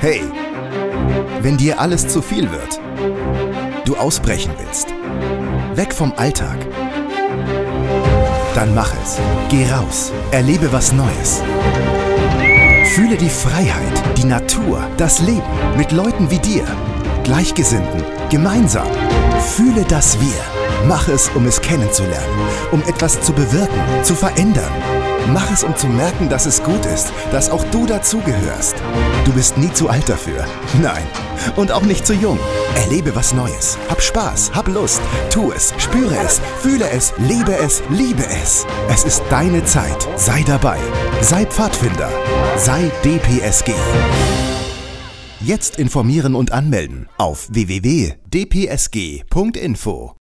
Hey, wenn dir alles zu viel wird, du ausbrechen willst, weg vom Alltag, dann mach es. Geh raus, erlebe was Neues. Fühle die Freiheit, die Natur, das Leben mit Leuten wie dir, Gleichgesinnten, gemeinsam. Fühle das Wir. Mach es, um es kennenzulernen, um etwas zu bewirken, zu verändern. Mach es, um zu merken, dass es gut ist, dass auch du dazugehörst. Du bist nie zu alt dafür. Nein. Und auch nicht zu jung. Erlebe was Neues. Hab Spaß, hab Lust. Tu es, spüre es, fühle es, lebe es, liebe es. Es ist deine Zeit. Sei dabei. Sei Pfadfinder. Sei DPSG. Jetzt informieren und anmelden auf www.dpsg.info.